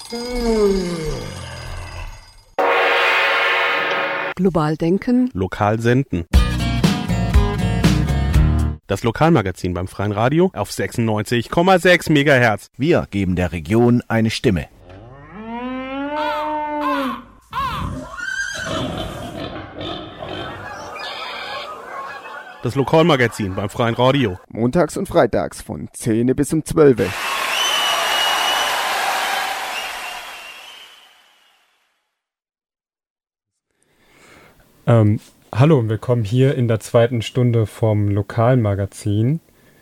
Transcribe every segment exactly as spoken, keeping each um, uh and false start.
Global denken. Lokal senden. Das Lokalmagazin beim Freien Radio auf sechsundneunzig Komma sechs Megahertz. Wir geben der Region eine Stimme. Das Lokalmagazin beim Freien Radio. Montags und freitags von zehn bis um zwölf. Ähm, hallo und willkommen hier in der zweiten Stunde vom Lokalmagazin.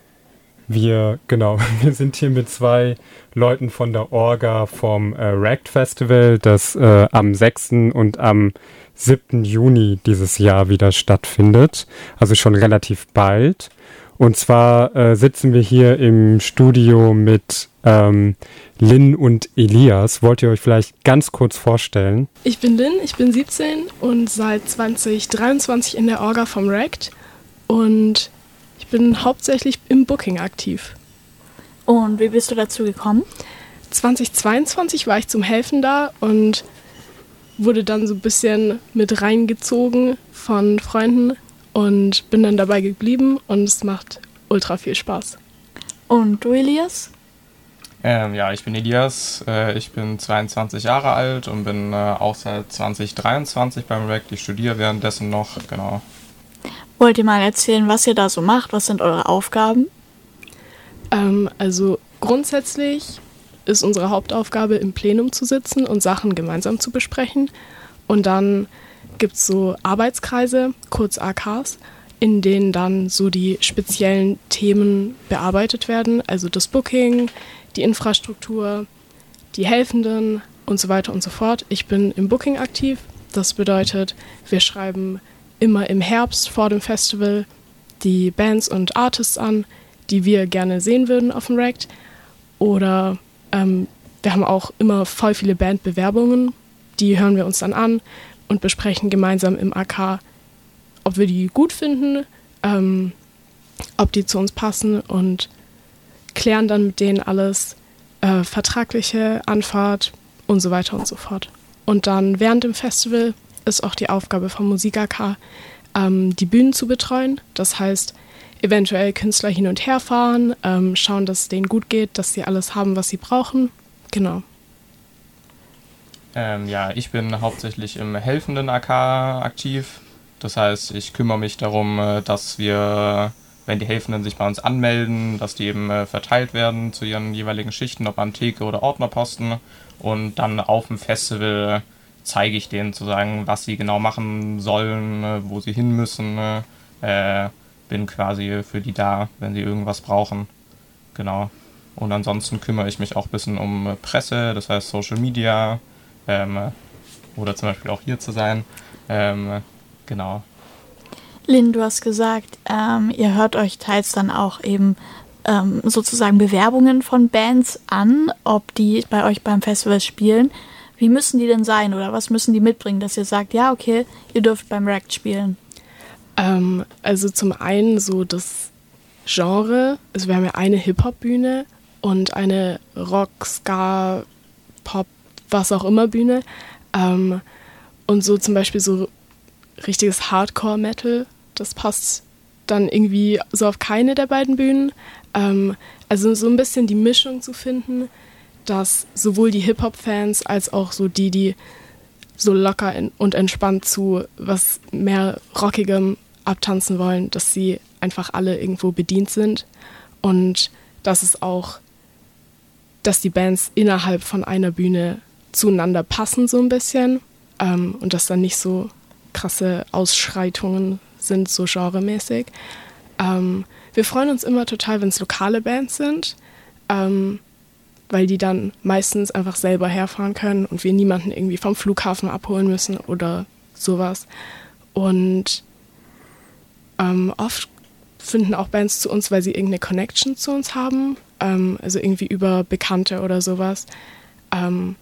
Wir, genau, wir sind hier mit zwei Leuten von der Orga vom äh, Rect Festival, das äh, am sechsten und am siebten Juni dieses Jahr wieder stattfindet, also schon relativ bald. Und zwar äh, sitzen wir hier im Studio mit ähm, Lynn und Elias. Wollt ihr euch vielleicht ganz kurz vorstellen? Ich bin Lynn, ich bin siebzehn und seit zwanzig dreiundzwanzig in der Orga vom Rect und ich bin hauptsächlich im Booking aktiv. Und wie bist du dazu gekommen? zwanzig zweiundzwanzig war ich zum Helfen da und wurde dann so ein bisschen mit reingezogen von Freunden und bin dann dabei geblieben und es macht ultra viel Spaß. Und du, Elias? Ähm, ja, ich bin Elias, äh, ich bin zweiundzwanzig Jahre alt und bin äh, auch seit zwanzig dreiundzwanzig beim Rect. Ich studiere währenddessen noch, genau. Wollt ihr mal erzählen, was ihr da so macht? Was sind eure Aufgaben? Ähm, also grundsätzlich ist unsere Hauptaufgabe, im Plenum zu sitzen und Sachen gemeinsam zu besprechen. Und dann gibt es so Arbeitskreise, kurz A Ks, in denen dann so die speziellen Themen bearbeitet werden. Also das Booking, die Infrastruktur, die Helfenden und so weiter und so fort. Ich bin im Booking aktiv. Das bedeutet, wir schreiben immer im Herbst vor dem Festival die Bands und Artists an, die wir gerne sehen würden auf dem Rect. Oder ähm, wir haben auch immer voll viele Bandbewerbungen. Die hören wir uns dann an und besprechen gemeinsam im A K, ob wir die gut finden, ähm, ob die zu uns passen und klären dann mit denen alles, äh, vertragliche Anfahrt und so weiter und so fort. Und dann während dem Festival ist auch die Aufgabe vom Musik-A K, ähm, die Bühnen zu betreuen. Das heißt, eventuell Künstler hin und her fahren, ähm, schauen, dass es denen gut geht, dass sie alles haben, was sie brauchen. Genau. Ähm, ja, ich bin hauptsächlich im helfenden A K aktiv. Das heißt, ich kümmere mich darum, dass wir, wenn die Helfenden sich bei uns anmelden, dass die eben äh, verteilt werden zu ihren jeweiligen Schichten, ob an Theke oder Ordnerposten. Und dann auf dem Festival zeige ich denen sozusagen, was sie genau machen sollen, wo sie hin müssen. Äh, bin quasi für die da, wenn sie irgendwas brauchen. Genau. Und ansonsten kümmere ich mich auch ein bisschen um Presse, das heißt Social Media, ähm, oder zum Beispiel auch hier zu sein. Ähm, genau. Lynn, du hast gesagt, ähm, ihr hört euch teils dann auch eben ähm, sozusagen Bewerbungen von Bands an, ob die bei euch beim Festival spielen. Wie müssen die denn sein oder was müssen die mitbringen, dass ihr sagt, ja, okay, ihr dürft beim Rect spielen? Ähm, also zum einen so das Genre, also wir haben ja eine Hip-Hop-Bühne und eine Rock, Ska, Pop, was auch immer Bühne. Ähm, und so zum Beispiel so richtiges Hardcore-Metal, das passt dann irgendwie so auf keine der beiden Bühnen. Ähm, also so ein bisschen die Mischung zu finden, dass sowohl die Hip-Hop-Fans als auch so die, die so locker und entspannt zu was mehr Rockigem abtanzen wollen, dass sie einfach alle irgendwo bedient sind und dass es auch, dass die Bands innerhalb von einer Bühne zueinander passen so ein bisschen ähm, und dass dann nicht so krasse Ausschreitungen sind, so genremäßig. Ähm, wir freuen uns immer total, wenn es lokale Bands sind, ähm, weil die dann meistens einfach selber herfahren können und wir niemanden irgendwie vom Flughafen abholen müssen oder sowas. Und ähm, oft finden auch Bands zu uns, weil sie irgendeine Connection zu uns haben, ähm, also irgendwie über Bekannte oder sowas. Ähm,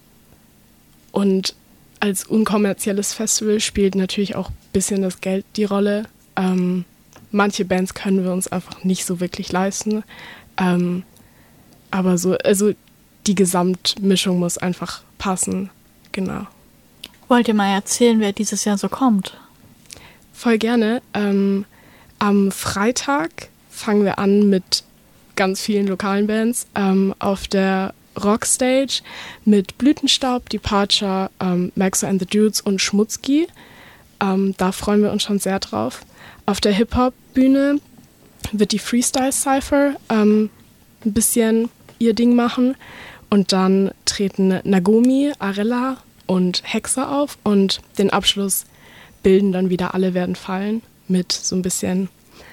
und als unkommerzielles Festival spielt natürlich auch ein bisschen das Geld die Rolle. Ähm, manche Bands können wir uns einfach nicht so wirklich leisten. Ähm, aber so, also die Gesamtmischung muss einfach passen. Genau. Wollt ihr mal erzählen, wer dieses Jahr so kommt? Voll gerne. Ähm, am Freitag fangen wir an mit ganz vielen lokalen Bands ähm, auf der Rockstage mit Blütenstaub, Departure, ähm, Maxo and the Dudes und Schmutzki. Ähm, da freuen wir uns schon sehr drauf. Auf der Hip-Hop-Bühne wird die Freestyle Cypher ähm, ein bisschen ihr Ding machen. Und dann treten Nagomi, Arella und Hexer auf. Und den Abschluss bilden dann wieder Alle werden fallen mit so ein bisschen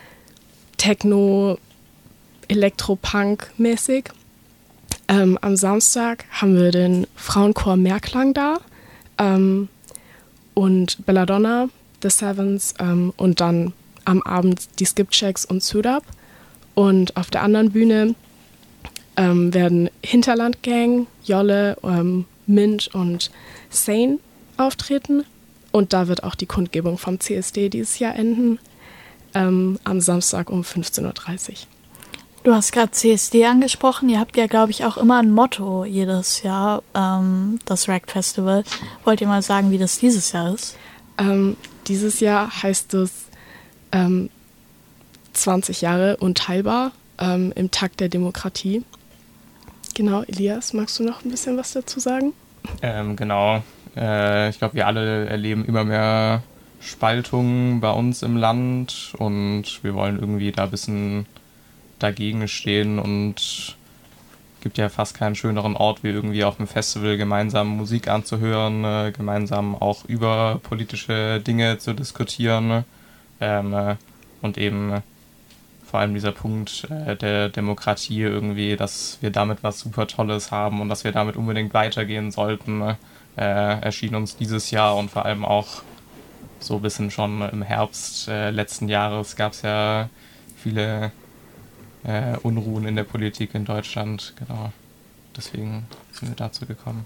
Techno, Elektropunk-mäßig. Ähm, am Samstag haben wir den Frauenchor Mehrklang da ähm, und Belladonna, The Sevens ähm, und dann am Abend die Skipchecks und Sudab. Und auf der anderen Bühne ähm, werden Hinterlandgang, Jolle, ähm, Mint und Sane auftreten. Und da wird auch die Kundgebung vom C S D dieses Jahr enden, ähm, am Samstag um fünfzehn Uhr dreißig. Du hast gerade C S D angesprochen. Ihr habt ja, glaube ich, auch immer ein Motto jedes Jahr, ähm, das Rekt Festival. Wollt ihr mal sagen, wie das dieses Jahr ist? Ähm, dieses Jahr heißt es ähm, zwanzig Jahre unteilbar ähm, im Takt der Demokratie. Genau, Elias, magst du noch ein bisschen was dazu sagen? Ähm, genau. Äh, ich glaube, wir alle erleben immer mehr Spaltungen bei uns im Land und wir wollen irgendwie da ein bisschen dagegen stehen und gibt ja fast keinen schöneren Ort, wie irgendwie auf dem Festival gemeinsam Musik anzuhören, äh, gemeinsam auch über politische Dinge zu diskutieren ähm, äh, und eben äh, vor allem dieser Punkt äh, der Demokratie irgendwie, dass wir damit was super Tolles haben und dass wir damit unbedingt weitergehen sollten, äh, erschien uns dieses Jahr und vor allem auch so ein bisschen schon im Herbst äh, letzten Jahres gab es ja viele Äh, Unruhen in der Politik in Deutschland, genau. Deswegen sind wir dazu gekommen.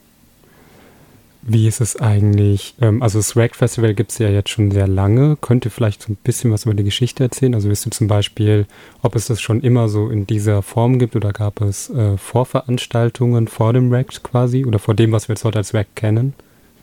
Wie ist es eigentlich? Ähm, also das Rekt Festival gibt es ja jetzt schon sehr lange. Könnt ihr vielleicht so ein bisschen was über die Geschichte erzählen? Also wisst ihr zum Beispiel, ob es das schon immer so in dieser Form gibt oder gab es äh, Vorveranstaltungen vor dem Rekt quasi oder vor dem, was wir jetzt heute als Rekt kennen?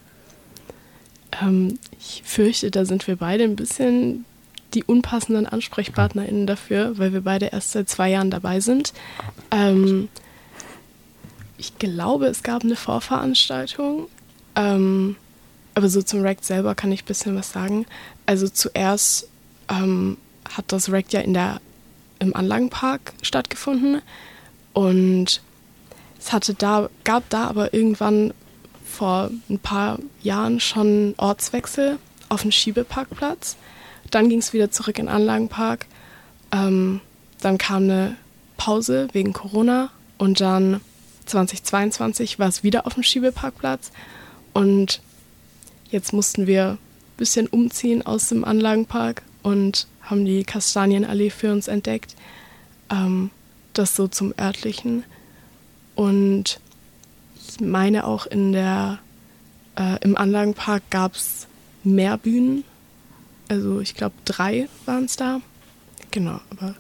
Ähm, ich fürchte, da sind wir beide ein bisschen die unpassenden AnsprechpartnerInnen dafür, weil wir beide erst seit zwei Jahren dabei sind. Ähm, ich glaube, es gab eine Vorveranstaltung, ähm, aber so zum Rekt selber kann ich ein bisschen was sagen. Also zuerst ähm, hat das Rekt ja in der, im Anlagenpark stattgefunden und es hatte da, gab da aber irgendwann vor ein paar Jahren schon Ortswechsel auf dem Schiebeparkplatz. Dann ging es wieder zurück in den Anlagenpark. Ähm, dann kam eine Pause wegen Corona und dann zweitausendzweiundzwanzig war es wieder auf dem Schiebeparkplatz. Und jetzt mussten wir ein bisschen umziehen aus dem Anlagenpark und haben die Kastanienallee für uns entdeckt. Ähm, das so zum örtlichen. Und ich meine auch in der, äh, im Anlagenpark gab es mehr Bühnen. Also ich glaube, drei waren es da. Genau, aber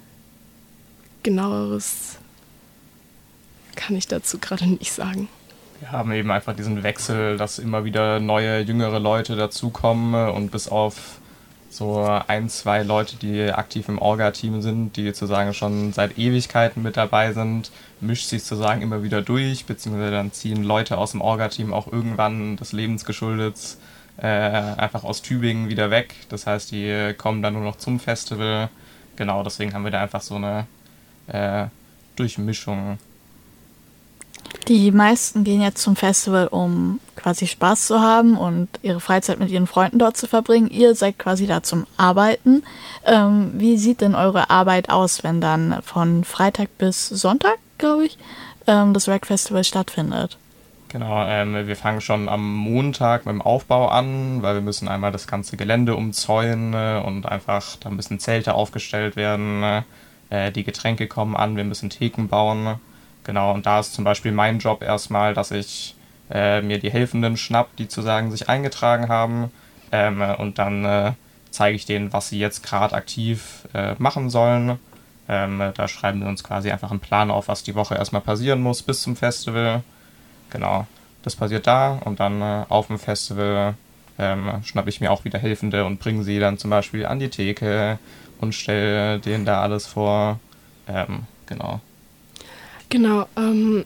genaueres kann ich dazu gerade nicht sagen. Wir haben eben einfach diesen Wechsel, dass immer wieder neue, jüngere Leute dazukommen und bis auf so ein, zwei Leute, die aktiv im Orga-Team sind, die sozusagen schon seit Ewigkeiten mit dabei sind, mischt sich sozusagen immer wieder durch, beziehungsweise dann ziehen Leute aus dem Orga-Team auch irgendwann des Lebens geschuldet Äh, einfach aus Tübingen wieder weg. Das heißt, die kommen dann nur noch zum Festival. Genau, deswegen haben wir da einfach so eine äh, Durchmischung. Die meisten gehen jetzt zum Festival, um quasi Spaß zu haben und ihre Freizeit mit ihren Freunden dort zu verbringen. Ihr seid quasi da zum Arbeiten. Ähm, wie sieht denn eure Arbeit aus, wenn dann von Freitag bis Sonntag, glaube ich, ähm, das Rekt Festival stattfindet? Genau, ähm, wir fangen schon am Montag mit dem Aufbau an, weil wir müssen einmal das ganze Gelände umzäunen äh, und einfach, da müssen Zelte aufgestellt werden, äh, die Getränke kommen an, wir müssen Theken bauen. Genau, und da ist zum Beispiel mein Job erstmal, dass ich äh, mir die Helfenden schnapp, die sozusagen sich eingetragen haben ähm, und dann äh, zeige ich denen, was sie jetzt gerade aktiv äh, machen sollen. Ähm, da schreiben wir uns quasi einfach einen Plan auf, was die Woche erstmal passieren muss bis zum Festival. Genau, das passiert da und dann äh, auf dem Festival ähm, schnappe ich mir auch wieder Helfende und bringe sie dann zum Beispiel an die Theke und stelle denen da alles vor. Ähm, genau. Genau, ähm,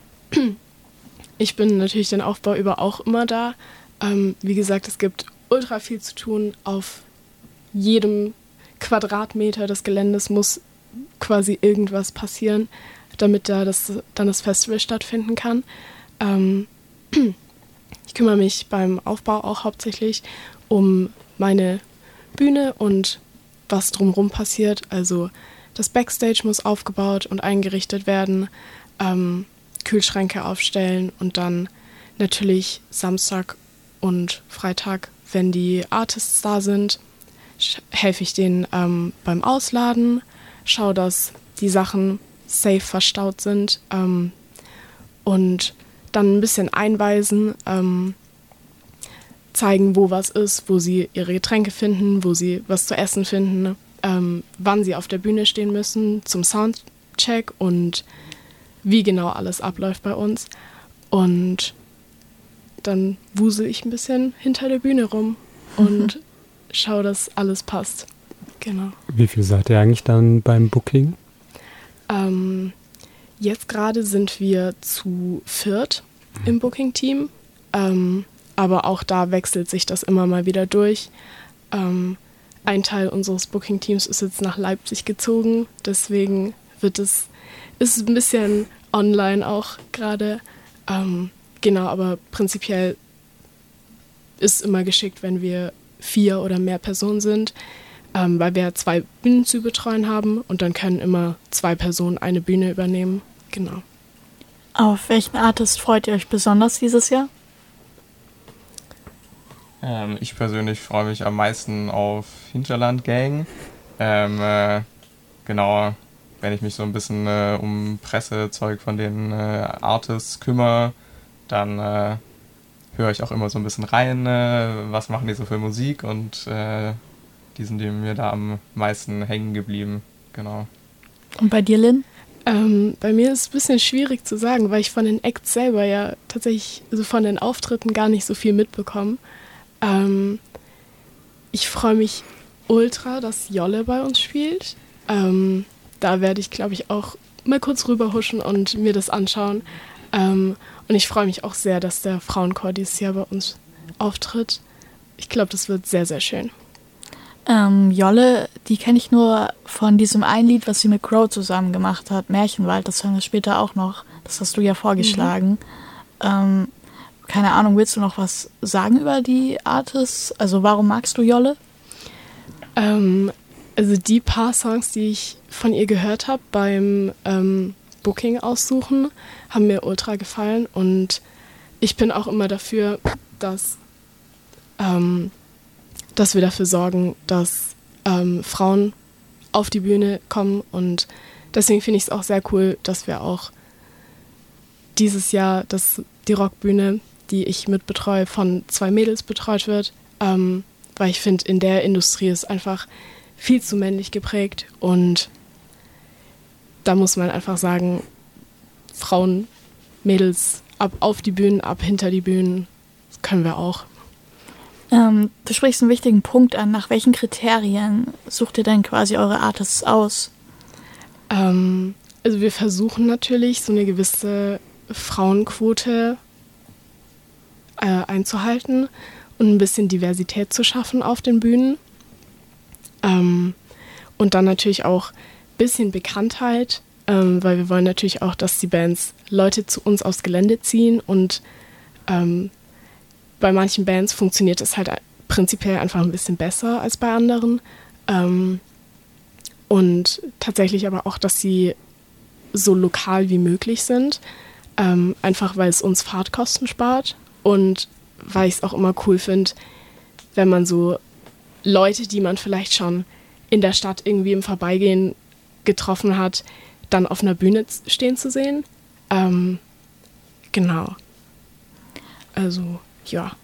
ich bin natürlich den Aufbau über auch immer da. Ähm, wie gesagt, es gibt ultra viel zu tun. Auf jedem Quadratmeter des Geländes muss quasi irgendwas passieren, damit da das, dann das Festival stattfinden kann. Ähm, ich kümmere mich beim Aufbau auch hauptsächlich um meine Bühne und was drumherum passiert. Also das Backstage muss aufgebaut und eingerichtet werden, ähm, Kühlschränke aufstellen und dann natürlich Samstag und Freitag, wenn die Artists da sind, sch- helfe ich denen ähm, beim Ausladen, schaue, dass die Sachen safe verstaut sind ähm, und dann ein bisschen einweisen, ähm, zeigen, wo was ist, wo sie ihre Getränke finden, wo sie was zu essen finden, ähm, wann sie auf der Bühne stehen müssen zum Soundcheck und wie genau alles abläuft bei uns. Und dann wusel ich ein bisschen hinter der Bühne rum und schaue, dass alles passt. Genau. Wie viel seid ihr eigentlich dann beim Booking? Ähm, jetzt gerade sind wir zu viert im Booking-Team, ähm, aber auch da wechselt sich das immer mal wieder durch. Ähm, ein Teil unseres Booking-Teams ist jetzt nach Leipzig gezogen, deswegen wird es ist ein bisschen online auch gerade. Ähm, genau, aber prinzipiell ist immer geschickt, wenn wir vier oder mehr Personen sind, ähm, weil wir zwei Bühnen zu betreuen haben und dann können immer zwei Personen eine Bühne übernehmen. Genau. Auf welchen Artist freut ihr euch besonders dieses Jahr? Ähm, ich persönlich freue mich am meisten auf Hinterland Gang. Ähm, äh, genau, wenn ich mich so ein bisschen äh, um Pressezeug von den äh, Artists kümmere, dann äh, höre ich auch immer so ein bisschen rein, äh, was machen die so für Musik und äh, die sind mir da am meisten hängen geblieben. Genau. Und bei dir, Lynn? Ähm, bei mir ist es ein bisschen schwierig zu sagen, weil ich von den Acts selber ja tatsächlich, also von den Auftritten gar nicht so viel mitbekomme. Ähm, ich freue mich ultra, dass Jolle bei uns spielt. Ähm, da werde ich, glaube ich, auch mal kurz rüberhuschen und mir das anschauen. Ähm, und ich freue mich auch sehr, dass der Frauenchor dieses Jahr bei uns auftritt. Ich glaube, das wird sehr, sehr schön. Ähm, Jolle, die kenne ich nur von diesem einen Lied, was sie mit Crow zusammen gemacht hat, Märchenwald, das hören wir später auch noch. Das hast du ja vorgeschlagen. Mhm. Ähm, keine Ahnung, willst du noch was sagen über die Artists? Also warum magst du Jolle? Ähm, also die paar Songs, die ich von ihr gehört habe beim ähm, Booking aussuchen, haben mir ultra gefallen und ich bin auch immer dafür, dass ähm, dass wir dafür sorgen, dass ähm, Frauen auf die Bühne kommen und deswegen finde ich es auch sehr cool, dass wir auch dieses Jahr, dass die Rockbühne, die ich mitbetreue, von zwei Mädels betreut wird, ähm, weil ich finde, in der Industrie ist einfach viel zu männlich geprägt und da muss man einfach sagen, Frauen, Mädels, ab auf die Bühnen, ab hinter die Bühnen, das können wir auch. Ähm, du sprichst einen wichtigen Punkt an. Nach welchen Kriterien sucht ihr denn quasi eure Artists aus? Ähm, also wir versuchen natürlich, so eine gewisse Frauenquote äh, einzuhalten und ein bisschen Diversität zu schaffen auf den Bühnen. Ähm, und dann natürlich auch ein bisschen Bekanntheit, ähm, weil wir wollen natürlich auch, dass die Bands Leute zu uns aufs Gelände ziehen und ähm, bei manchen Bands funktioniert es halt prinzipiell einfach ein bisschen besser als bei anderen. Ähm, und tatsächlich aber auch, dass sie so lokal wie möglich sind. Ähm, einfach weil es uns Fahrtkosten spart und weil ich es auch immer cool finde, wenn man so Leute, die man vielleicht schon in der Stadt irgendwie im Vorbeigehen getroffen hat, dann auf einer Bühne stehen zu sehen. Ähm, genau. Also... Ja.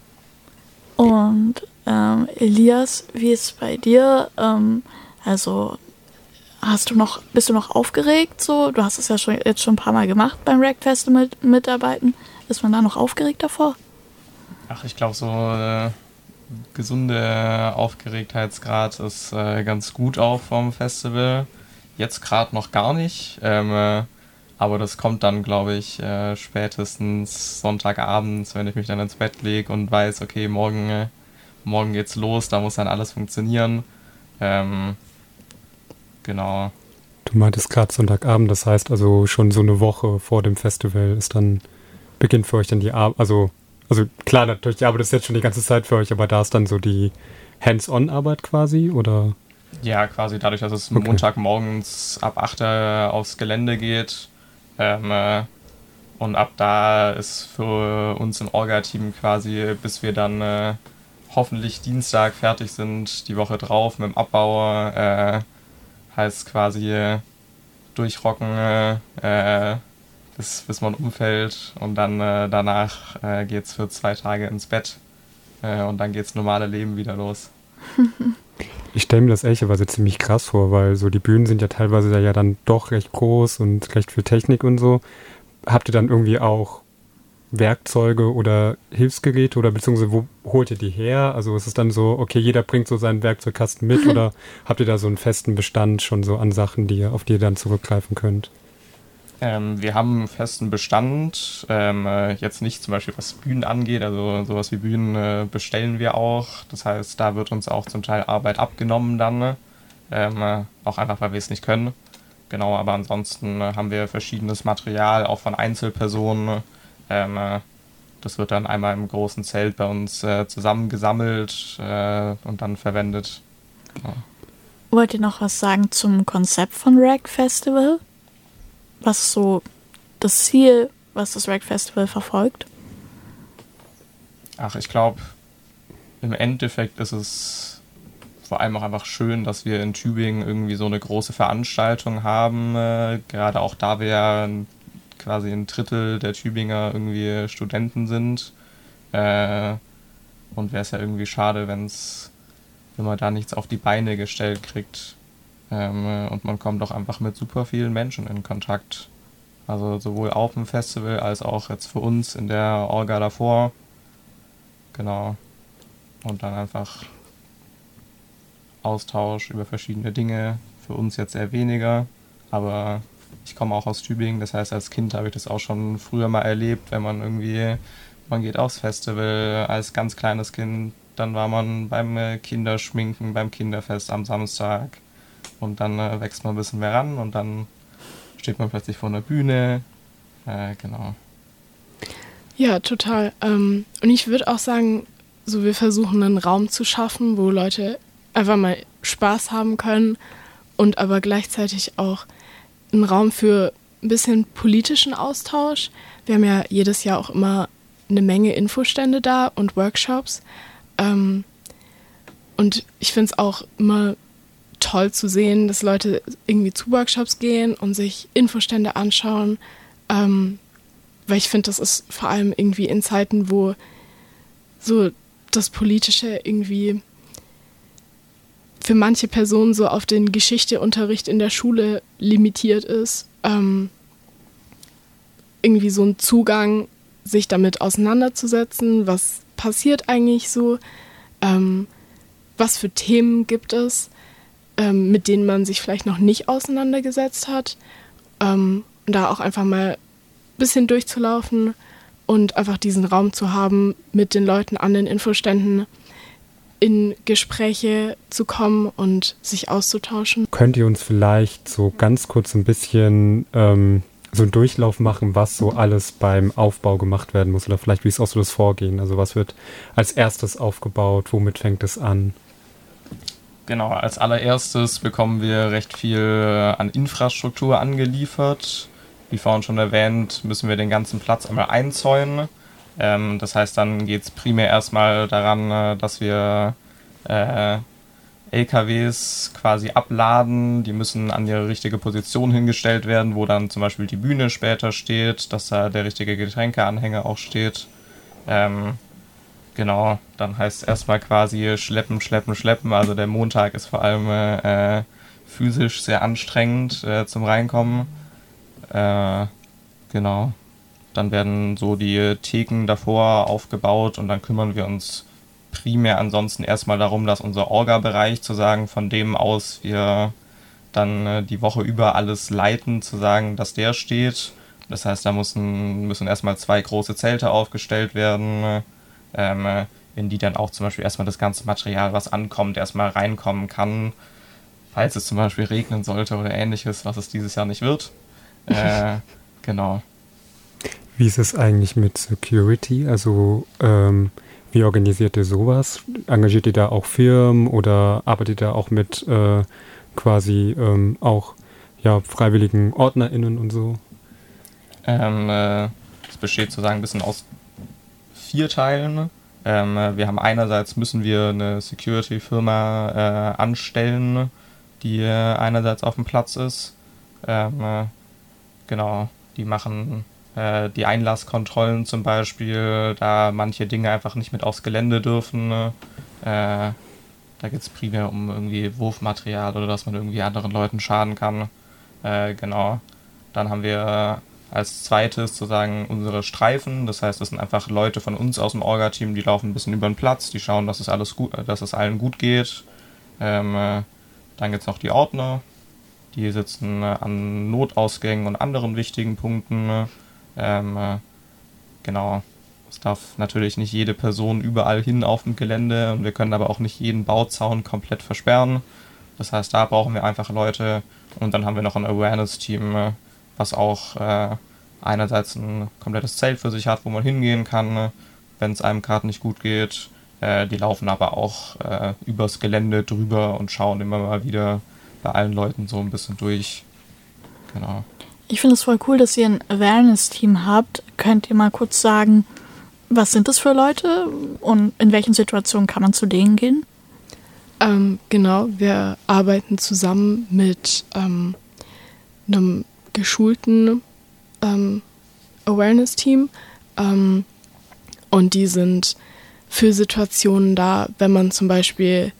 Und ähm, Elias, wie ist es bei dir? Ähm, also hast du noch, bist du noch aufgeregt so? Du hast es ja schon jetzt schon ein paar Mal gemacht beim Rack Festival mit, mitarbeiten. Ist man da noch aufgeregt davor? Ach, ich glaube, so äh, gesunde Aufgeregtheitsgrad ist äh, ganz gut auch vom Festival. Jetzt gerade noch gar nicht, ähm, äh, aber das kommt dann, glaube ich, äh, spätestens Sonntagabends, wenn ich mich dann ins Bett lege und weiß, okay, morgen, äh, morgen geht's los, da muss dann alles funktionieren. Ähm, genau. Du meintest gerade Sonntagabend, das heißt also schon so eine Woche vor dem Festival ist dann, beginnt für euch dann die Arbeit, also, also klar, natürlich, die Arbeit ist jetzt schon die ganze Zeit für euch, aber da ist dann so die Hands-on-Arbeit quasi, oder? Ja, quasi dadurch, dass es Okay. Montagmorgens ab acht Uhr aufs Gelände geht. Ähm, äh, und ab da ist für uns im Orga-Team quasi, bis wir dann äh, hoffentlich Dienstag fertig sind, die Woche drauf mit dem Abbau, äh, heißt quasi äh, durchrocken, äh, bis, bis man umfällt. Und dann äh, danach äh, geht's für zwei Tage ins Bett. Äh, und dann geht's normale Leben wieder los. Ich stelle mir das ehrlicherweise ziemlich krass vor, weil so die Bühnen sind ja teilweise da ja dann doch recht groß und recht viel Technik und so. Habt ihr dann irgendwie auch Werkzeuge oder Hilfsgeräte oder beziehungsweise wo holt ihr die her? Also ist es dann so, okay, jeder bringt so seinen Werkzeugkasten mit oder habt ihr da so einen festen Bestand schon so an Sachen, die ihr, auf die ihr dann zurückgreifen könnt? Ähm, wir haben einen festen Bestand, ähm, äh, jetzt nicht zum Beispiel was Bühnen angeht, also sowas wie Bühnen äh, bestellen wir auch, das heißt, da wird uns auch zum Teil Arbeit abgenommen dann, ähm, äh, auch einfach, weil wir es nicht können, genau, aber ansonsten äh, haben wir verschiedenes Material, auch von Einzelpersonen, ähm, äh, das wird dann einmal im großen Zelt bei uns äh, zusammengesammelt äh, und dann verwendet. Ja. Wollt ihr noch was sagen zum Konzept von Rack Festival? Was ist so das Ziel, was das Rack Festival verfolgt? Ach, ich glaube, im Endeffekt ist es vor allem auch einfach schön, dass wir in Tübingen irgendwie so eine große Veranstaltung haben. Äh, gerade auch da wir ja quasi ein Drittel der Tübinger irgendwie Studenten sind. Äh, und wäre es ja irgendwie schade, wenn's, wenn man da nichts auf die Beine gestellt kriegt. Ähm, und man kommt auch einfach mit super vielen Menschen in Kontakt. Also sowohl auf dem Festival als auch jetzt für uns in der Orga davor. Genau. Und dann einfach Austausch über verschiedene Dinge. Für uns jetzt eher weniger. Aber ich komme auch aus Tübingen. Das heißt, als Kind habe ich das auch schon früher mal erlebt, wenn man irgendwie, man geht aufs Festival als ganz kleines Kind. Dann war man beim Kinderschminken, beim Kinderfest am Samstag. Und dann äh, wächst man ein bisschen mehr ran und dann steht man plötzlich vor einer Bühne. Äh, genau. Ja, total. Ähm, und ich würde auch sagen, so wir versuchen einen Raum zu schaffen, wo Leute einfach mal Spaß haben können und aber gleichzeitig auch einen Raum für ein bisschen politischen Austausch. Wir haben ja jedes Jahr auch immer eine Menge Infostände da und Workshops. Ähm, und ich finde es auch immer toll zu sehen, dass Leute irgendwie zu Workshops gehen und sich Infostände anschauen, ähm, weil ich finde, das ist vor allem irgendwie in Zeiten, wo so das Politische irgendwie für manche Personen so auf den Geschichteunterricht in der Schule limitiert ist, ähm, irgendwie so ein Zugang, sich damit auseinanderzusetzen, was passiert eigentlich so, ähm, was für Themen gibt es, ähm, mit denen man sich vielleicht noch nicht auseinandergesetzt hat, ähm, und da auch einfach mal ein bisschen durchzulaufen und einfach diesen Raum zu haben, mit den Leuten an den Infoständen in Gespräche zu kommen und sich auszutauschen. Könnt ihr uns vielleicht so ganz kurz ein bisschen ähm, so einen Durchlauf machen, was so alles beim Aufbau gemacht werden muss? Oder vielleicht, wie ist auch so das Vorgehen? Also was wird als erstes aufgebaut? Womit fängt es an? Genau, als allererstes bekommen wir recht viel an Infrastruktur angeliefert. Wie vorhin schon erwähnt, müssen wir den ganzen Platz einmal einzäunen. Ähm, das heißt, dann geht es primär erstmal daran, dass wir äh, L K Ws quasi abladen. Die müssen an ihre richtige Position hingestellt werden, wo dann zum Beispiel die Bühne später steht, dass da der richtige Getränkeanhänger auch steht. Ähm, genau, dann heißt es erstmal quasi schleppen, schleppen, schleppen. Also der Montag ist vor allem äh, physisch sehr anstrengend äh, zum Reinkommen. Äh, genau. Dann werden so die Theken davor aufgebaut und dann kümmern wir uns primär ansonsten erstmal darum, dass unser Orga-Bereich zu sagen, von dem aus wir dann äh, die Woche über alles leiten, zu sagen, dass der steht. Das heißt, da müssen, müssen erstmal zwei große Zelte aufgestellt werden, ähm, in die dann auch zum Beispiel erstmal das ganze Material, was ankommt, erstmal reinkommen kann, falls es zum Beispiel regnen sollte oder ähnliches, was es dieses Jahr nicht wird. Äh, genau. Wie ist es eigentlich mit Security? Also ähm, wie organisiert ihr sowas? Engagiert ihr da auch Firmen oder arbeitet ihr da auch mit äh, quasi ähm, auch ja, freiwilligen OrdnerInnen und so? Ähm, äh, es besteht sozusagen ein bisschen aus vier Teilen. Ähm, wir haben einerseits müssen wir eine Security-Firma äh, anstellen, die äh, einerseits auf dem Platz ist. Ähm, äh, genau, die machen äh, die Einlasskontrollen zum Beispiel, da manche Dinge einfach nicht mit aufs Gelände dürfen. Äh, da geht es primär um irgendwie Wurfmaterial oder dass man irgendwie anderen Leuten schaden kann. Äh, genau. Dann haben wir als zweites sozusagen unsere Streifen, das heißt, das sind einfach Leute von uns aus dem Orga-Team, die laufen ein bisschen über den Platz, die schauen, dass es alles gut, dass es allen gut geht. Ähm, äh, dann gibt es noch die Ordner, die sitzen äh, an Notausgängen und anderen wichtigen Punkten. Ähm, äh, genau, es darf natürlich nicht jede Person überall hin auf dem Gelände und wir können aber auch nicht jeden Bauzaun komplett versperren. Das heißt, da brauchen wir einfach Leute und dann haben wir noch ein Awareness-Team, äh, was auch äh, einerseits ein komplettes Zelt für sich hat, wo man hingehen kann, wenn es einem gerade nicht gut geht. Äh, die laufen aber auch äh, übers Gelände drüber und schauen immer mal wieder bei allen Leuten so ein bisschen durch. Genau. Ich finde es voll cool, dass ihr ein Awareness-Team habt. Könnt ihr mal kurz sagen, was sind das für Leute und in welchen Situationen kann man zu denen gehen? Ähm, genau, wir arbeiten zusammen mit ähm, einem geschulten ähm, Awareness-Team ähm, und die sind für Situationen da, wenn man zum Beispiel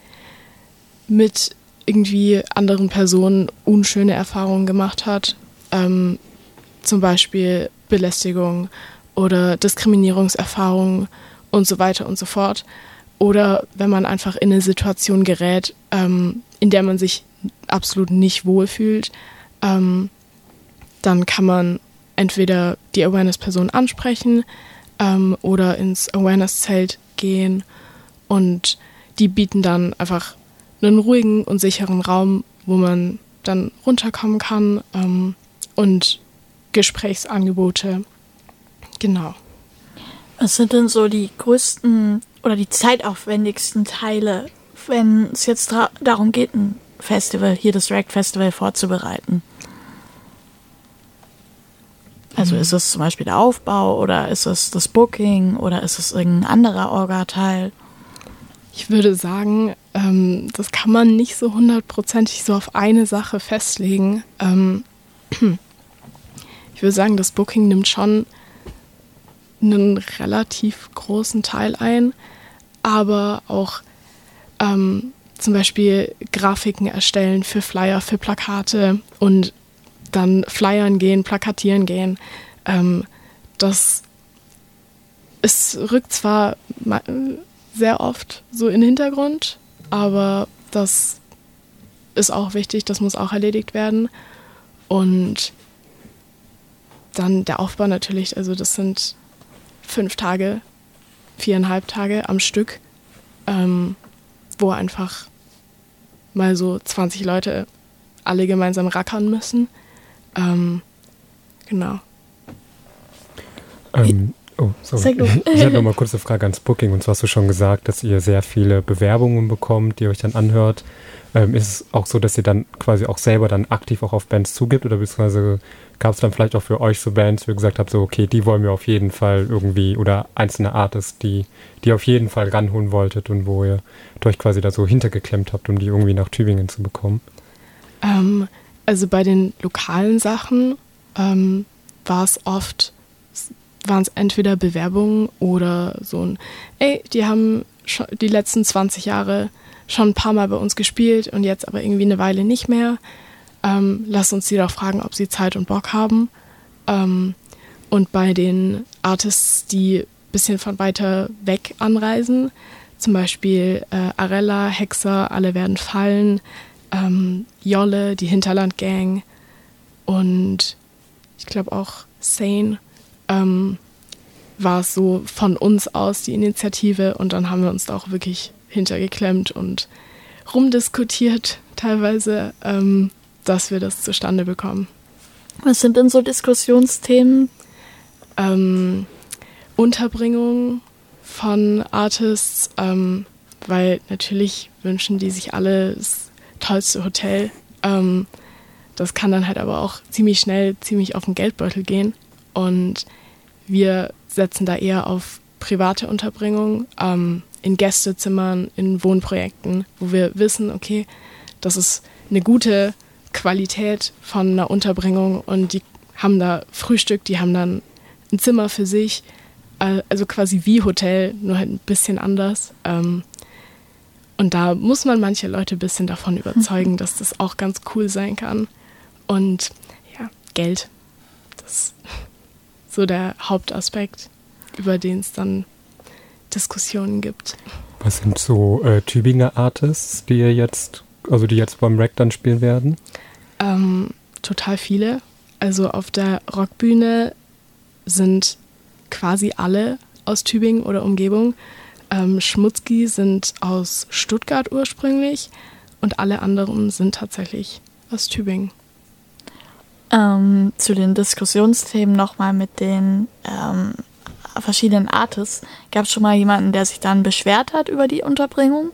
mit irgendwie anderen Personen unschöne Erfahrungen gemacht hat, ähm, zum Beispiel Belästigung oder Diskriminierungserfahrungen und so weiter und so fort. Oder wenn man einfach in eine Situation gerät, ähm, in der man sich absolut nicht wohlfühlt, ähm, dann kann man entweder die Awareness-Person ansprechen ähm, oder ins Awareness-Zelt gehen und die bieten dann einfach einen ruhigen und sicheren Raum, wo man dann runterkommen kann ähm, und Gesprächsangebote. Genau. Was sind denn so die größten oder die zeitaufwendigsten Teile, wenn es jetzt dra- darum geht, ein Festival, hier das Rag Festival vorzubereiten? Also ist es zum Beispiel der Aufbau oder ist es das Booking oder ist es irgendein anderer Orga-Teil? Ich würde sagen, ähm, das kann man nicht so hundertprozentig so auf eine Sache festlegen. Ähm, ich würde sagen, das Booking nimmt schon einen relativ großen Teil ein, aber auch ähm, zum Beispiel Grafiken erstellen für Flyer, für Plakate und dann flyern gehen, plakatieren gehen. Ähm, das es rückt zwar sehr oft so in den Hintergrund, aber das ist auch wichtig, das muss auch erledigt werden. Und dann der Aufbau natürlich, also das sind fünf Tage, viereinhalb Tage am Stück, ähm, wo einfach mal so zwanzig Leute alle gemeinsam rackern müssen. Ähm, genau. Ähm, oh, sorry. Ich habe noch mal kurz eine Frage ans Booking. Und zwar hast du schon gesagt, dass ihr sehr viele Bewerbungen bekommt, die ihr euch dann anhört. Ähm, ist es auch so, dass ihr dann quasi auch selber dann aktiv auch auf Bands zugibt? Oder beziehungsweise gab es dann vielleicht auch für euch so Bands, wo ihr gesagt habt, so okay, die wollen wir auf jeden Fall irgendwie, oder einzelne Artists, die die auf jeden Fall ranholen wolltet und wo ihr euch quasi da so hintergeklemmt habt, um die irgendwie nach Tübingen zu bekommen? Ähm, also bei den lokalen Sachen ähm, war es oft, waren es entweder Bewerbungen oder so ein, ey, die haben schon die letzten zwanzig Jahre schon ein paar Mal bei uns gespielt und jetzt aber irgendwie eine Weile nicht mehr. Ähm, lass uns sie doch fragen, ob sie Zeit und Bock haben. Ähm, und bei den Artists, die ein bisschen von weiter weg anreisen, zum Beispiel äh, Arella, Hexer, Alle werden fallen, ähm, Jolle, die Hinterland-Gang und ich glaube auch Sane, ähm, war es so von uns aus die Initiative und dann haben wir uns da auch wirklich hintergeklemmt und rumdiskutiert teilweise, ähm, dass wir das zustande bekommen. Was sind denn so Diskussionsthemen? Ähm, Unterbringung von Artists, ähm, weil natürlich wünschen die sich alle das tollste Hotel. Ähm, das kann dann halt aber auch ziemlich schnell ziemlich auf den Geldbeutel gehen und wir setzen da eher auf private Unterbringung, ähm, in Gästezimmern, in Wohnprojekten, wo wir wissen, okay, das ist eine gute Qualität von einer Unterbringung und die haben da Frühstück, die haben dann ein Zimmer für sich, also quasi wie Hotel, nur halt ein bisschen anders. Ähm, und da muss man manche Leute ein bisschen davon überzeugen, dass das auch ganz cool sein kann. Und ja, Geld, das ist so der Hauptaspekt, über den es dann Diskussionen gibt. Was sind so äh, Tübinger Artists, die ihr jetzt, also die jetzt beim Rack dann spielen werden? Ähm, total viele. Also auf der Rockbühne sind quasi alle aus Tübingen oder Umgebung. Ähm, Schmutzki sind aus Stuttgart ursprünglich und alle anderen sind tatsächlich aus Tübingen. Ähm, zu den Diskussionsthemen nochmal mit den ähm, verschiedenen Artists. Gab es schon mal jemanden, der sich dann beschwert hat über die Unterbringung?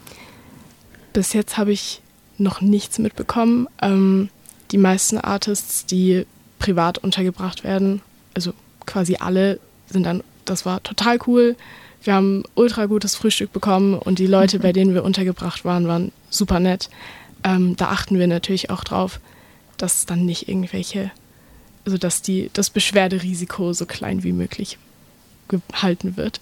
Bis jetzt habe ich noch nichts mitbekommen. Ähm, die meisten Artists, die privat untergebracht werden, also quasi alle, sind dann, das war total cool. Wir haben ultra gutes Frühstück bekommen und die Leute, bei denen wir untergebracht waren, waren super nett. Ähm, da achten wir natürlich auch drauf, dass dann nicht irgendwelche, also dass die, das Beschwerderisiko so klein wie möglich gehalten wird.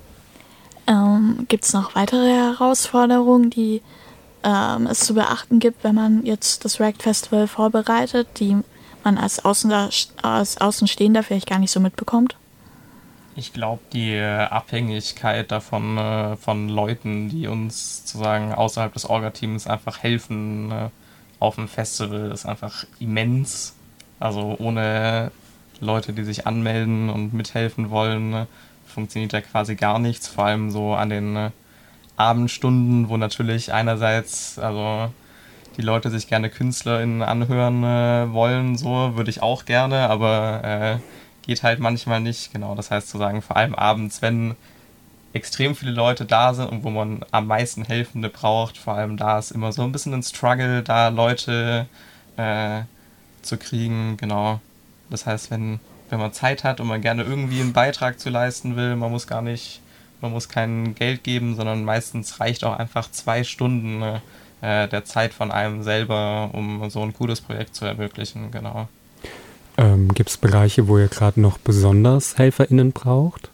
Ähm, gibt es noch weitere Herausforderungen, die ähm, es zu beachten gibt, wenn man jetzt das Rack Festival vorbereitet, die man als, Außender, als Außenstehender vielleicht gar nicht so mitbekommt? Ich glaube, die Abhängigkeit davon äh, von Leuten, die uns sozusagen außerhalb des Orga-Teams einfach helfen äh, auf dem Festival, ist einfach immens. Also ohne Leute, die sich anmelden und mithelfen wollen, äh, funktioniert da quasi gar nichts. Vor allem so an den äh, Abendstunden, wo natürlich einerseits also die Leute sich gerne KünstlerInnen anhören äh, wollen, so würde ich auch gerne, aber äh, geht halt manchmal nicht, genau. Das heißt zu sagen, vor allem abends, wenn extrem viele Leute da sind und wo man am meisten Helfende braucht, vor allem da ist immer so ein bisschen ein Struggle, da Leute äh, zu kriegen, genau. Das heißt, wenn, wenn man Zeit hat und man gerne irgendwie einen Beitrag zu leisten will, man muss gar nicht, man muss kein Geld geben, sondern meistens reicht auch einfach zwei Stunden äh, der Zeit von einem selber, um so ein cooles Projekt zu ermöglichen, genau. Ähm, gibt es Bereiche, wo ihr gerade noch besonders HelferInnen braucht?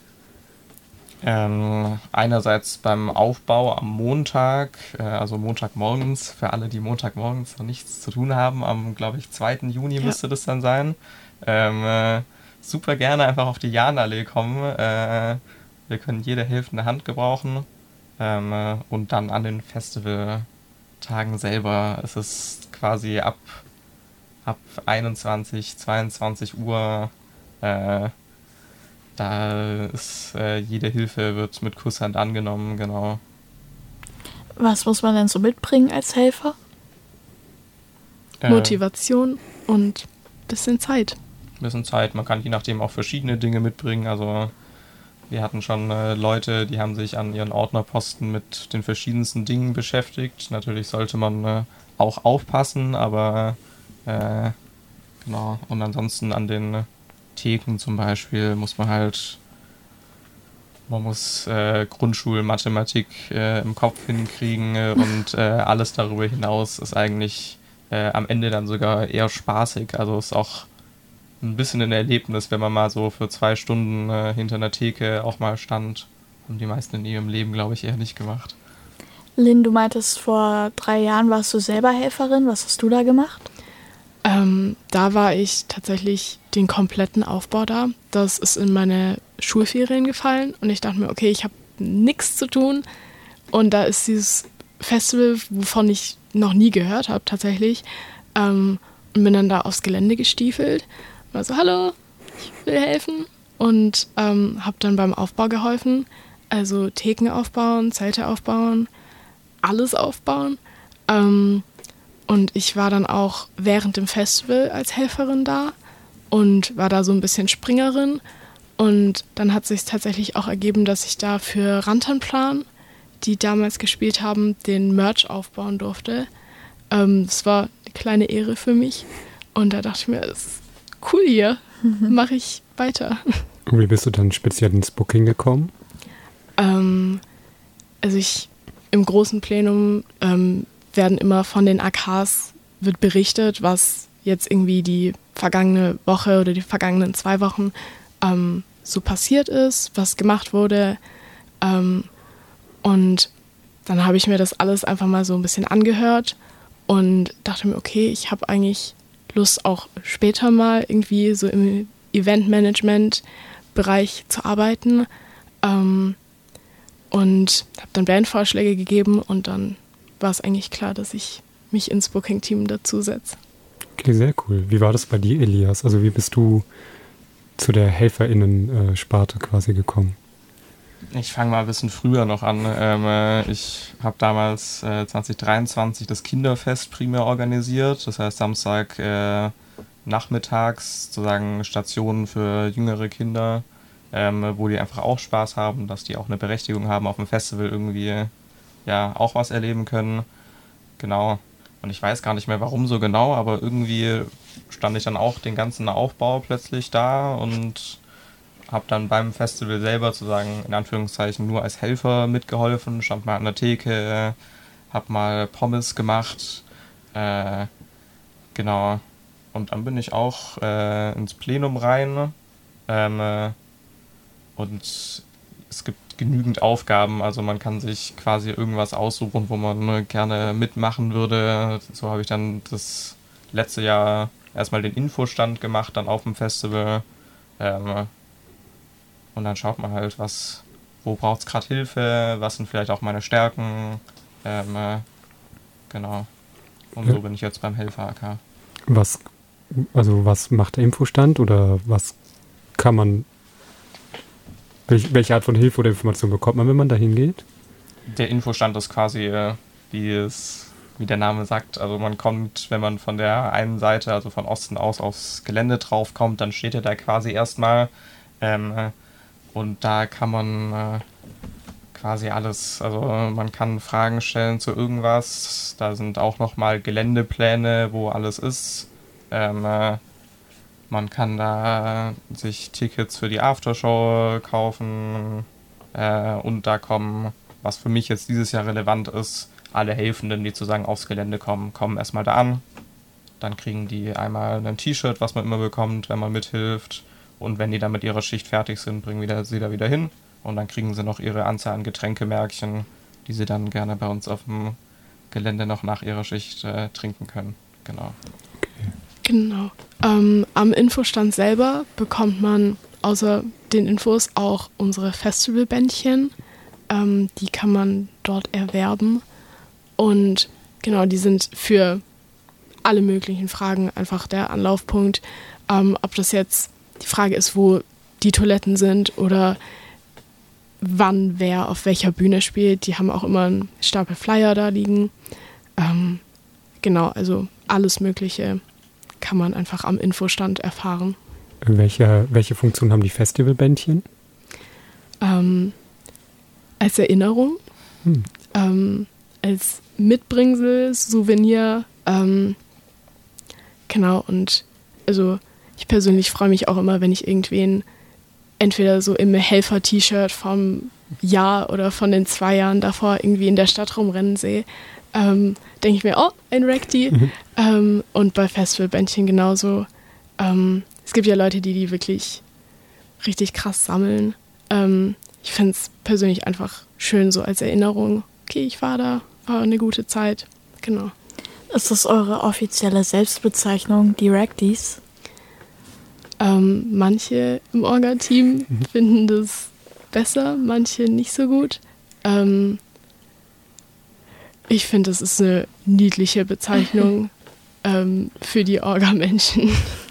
Ähm, einerseits beim Aufbau am Montag, äh, also Montagmorgens, für alle, die Montagmorgens noch nichts zu tun haben, am, glaube ich, zweiten Juni ja. müsste das dann sein. Ähm, äh, super gerne einfach auf die Jahnallee kommen. Äh, wir können jede helfende Hand gebrauchen. Ähm, äh, und dann an den Festivaltagen selber. Es ist quasi ab ab einundzwanzig, zweiundzwanzig Uhr, äh, da ist äh, jede Hilfe wird mit Kusshand angenommen, genau. Was muss man denn so mitbringen als Helfer? Äh, Motivation und ein bisschen Zeit. Ein bisschen Zeit, man kann je nachdem auch verschiedene Dinge mitbringen, also wir hatten schon äh, Leute, die haben sich an ihren Ordnerposten mit den verschiedensten Dingen beschäftigt. Natürlich sollte man äh, auch aufpassen, aber Äh, genau, und ansonsten an den Theken zum Beispiel muss man halt, man muss äh, Grundschulmathematik äh, im Kopf hinkriegen äh, und äh, alles darüber hinaus ist eigentlich äh, am Ende dann sogar eher spaßig. Also ist auch ein bisschen ein Erlebnis, wenn man mal so für zwei Stunden äh, hinter einer Theke auch mal stand. Haben die meisten in ihrem Leben, glaube ich, eher nicht gemacht. Lynn, du meintest, vor drei Jahren warst du selber Helferin. Was hast du da gemacht? Ähm, da war ich tatsächlich den kompletten Aufbau da. Das ist in meine Schulferien gefallen und ich dachte mir, okay, ich habe nichts zu tun. Und da ist dieses Festival, wovon ich noch nie gehört habe tatsächlich. Ähm, und bin dann da aufs Gelände gestiefelt. War so, hallo, ich will helfen. Und ähm, habe dann beim Aufbau geholfen. Also Theken aufbauen, Zelte aufbauen, alles aufbauen. Ähm, und ich war dann auch während dem Festival als Helferin da und war da so ein bisschen Springerin. Und dann hat sich tatsächlich auch ergeben, dass ich da für Rantanplan, die damals gespielt haben, den Merch aufbauen durfte. Ähm, das war eine kleine Ehre für mich. Und da dachte ich mir, das ist cool hier, mhm. mache ich weiter. Und wie bist du dann speziell ins Booking gekommen? Ähm, also ich, im großen Plenum ähm, werden immer von den A Ks wird berichtet, was jetzt irgendwie die vergangene Woche oder die vergangenen zwei Wochen ähm, so passiert ist, was gemacht wurde. Ähm, und dann habe ich mir das alles einfach mal so ein bisschen angehört und dachte mir, okay, ich habe eigentlich Lust, auch später mal irgendwie so im Eventmanagement-Bereich zu arbeiten. Ähm, und habe dann Bandvorschläge gegeben und dann war es eigentlich klar, dass ich mich ins Booking-Team dazu setze. Okay, sehr cool. Wie war das bei dir, Elias? Also wie bist du zu der HelferInnen-Sparte quasi gekommen? Ich fange mal ein bisschen früher noch an. Ähm, ich habe damals äh, zwanzig dreiundzwanzig das Kinderfest primär organisiert. Das heißt Samstag äh, nachmittags sozusagen Stationen für jüngere Kinder, ähm, wo die einfach auch Spaß haben, dass die auch eine Berechtigung haben, auf dem Festival irgendwie ja auch was erleben können. Genau. Und ich weiß gar nicht mehr, warum so genau, aber irgendwie stand ich dann auch den ganzen Aufbau plötzlich da und habe dann beim Festival selber sozusagen in Anführungszeichen nur als Helfer mitgeholfen, stand mal an der Theke, habe mal Pommes gemacht, äh, genau. Und dann bin ich auch äh, ins Plenum rein ähm, äh, und es gibt genügend Aufgaben, also man kann sich quasi irgendwas aussuchen, wo man gerne mitmachen würde. So habe ich dann das letzte Jahr erstmal den Infostand gemacht, dann auf dem Festival. Ähm, und dann schaut man halt, was, wo braucht es gerade Hilfe, was sind vielleicht auch meine Stärken. Ähm, äh, genau. Und so bin ich jetzt beim Helfer-A K. Was, also was macht der Infostand oder was kann man, welch, welche Art von Hilfe oder Information bekommt man, wenn man da hingeht? Der Infostand ist quasi, wie es, wie der Name sagt, also man kommt, wenn man von der einen Seite, also von Osten aus aufs Gelände drauf kommt, dann steht er da quasi erstmal ähm, und da kann man äh, quasi alles, also man kann Fragen stellen zu irgendwas, da sind auch nochmal Geländepläne, wo alles ist. Ähm, äh, man kann da sich Tickets für die Aftershow kaufen äh, und da kommen, was für mich jetzt dieses Jahr relevant ist, alle Helfenden, die sozusagen aufs Gelände kommen, kommen erstmal da an. Dann kriegen die einmal ein T-Shirt, was man immer bekommt, wenn man mithilft. Und wenn die dann mit ihrer Schicht fertig sind, bringen wir sie da wieder hin. Und dann kriegen sie noch ihre Anzahl an Getränkemärkchen, die sie dann gerne bei uns auf dem Gelände noch nach ihrer Schicht äh, trinken können. Genau. Genau. Ähm, am Infostand selber bekommt man außer den Infos auch unsere Festivalbändchen. Ähm, die kann man dort erwerben. Und genau, die sind für alle möglichen Fragen einfach der Anlaufpunkt. Ähm, ob das jetzt die Frage ist, wo die Toiletten sind oder wann wer auf welcher Bühne spielt. Die haben auch immer einen Stapel Flyer da liegen. Ähm, genau, also alles Mögliche kann man einfach am Infostand erfahren. Welche, welche Funktion haben die Festivalbändchen? Ähm, als Erinnerung, hm. ähm, als Mitbringsel, Souvenir, ähm, genau, und also ich persönlich freue mich auch immer, wenn ich irgendwen entweder so im Helfer-T-Shirt vom Jahr oder von den zwei Jahren davor irgendwie in der Stadt rumrennen sehe, ähm, denke ich mir, oh, ein Recti. Mhm. Ähm, und bei Festivalbändchen genauso. Ähm, es gibt ja Leute, die die wirklich richtig krass sammeln. Ähm, ich finde es persönlich einfach schön so als Erinnerung okay, ich war da, war eine gute Zeit. Genau. Ist das eure offizielle Selbstbezeichnung, die Ragdies? Ähm, manche im Orga-Team finden das besser, manche nicht so gut. Ähm, ich finde, das ist eine niedliche Bezeichnung ähm, für die Orga-Menschen.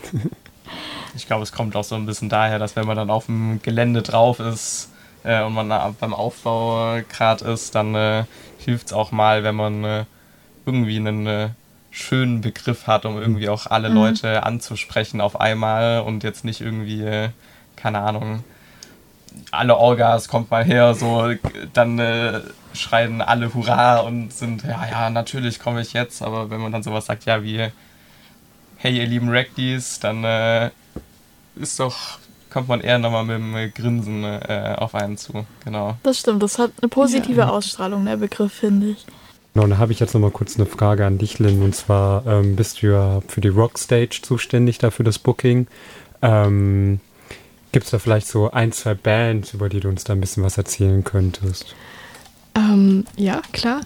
Ich glaube, es kommt auch so ein bisschen daher, dass wenn man dann auf dem Gelände drauf ist äh, und man beim Aufbau gerade ist, dann äh, hilft es auch mal, wenn man äh, irgendwie einen äh, schönen Begriff hat, um irgendwie auch alle mhm. Leute anzusprechen auf einmal und jetzt nicht irgendwie, äh, keine Ahnung, alle Orgas, kommt mal her, so, dann äh, schreien alle Hurra und sind, ja, ja, natürlich komme ich jetzt, aber wenn man dann sowas sagt, ja, wie, hey, ihr lieben Ragdies, dann äh, ist doch, kommt man eher nochmal mit dem Grinsen äh, auf einen zu, genau. Das stimmt, das hat eine positive ja. Ausstrahlung, der Begriff, finde ich. Genau, dann habe ich jetzt nochmal kurz eine Frage an dich, Lynn, und zwar ähm, bist du ja für die Rockstage zuständig, dafür das Booking. Ähm, Gibt es da vielleicht so ein, zwei Bands, über die du uns da ein bisschen was erzählen könntest? Ähm, ja, klar.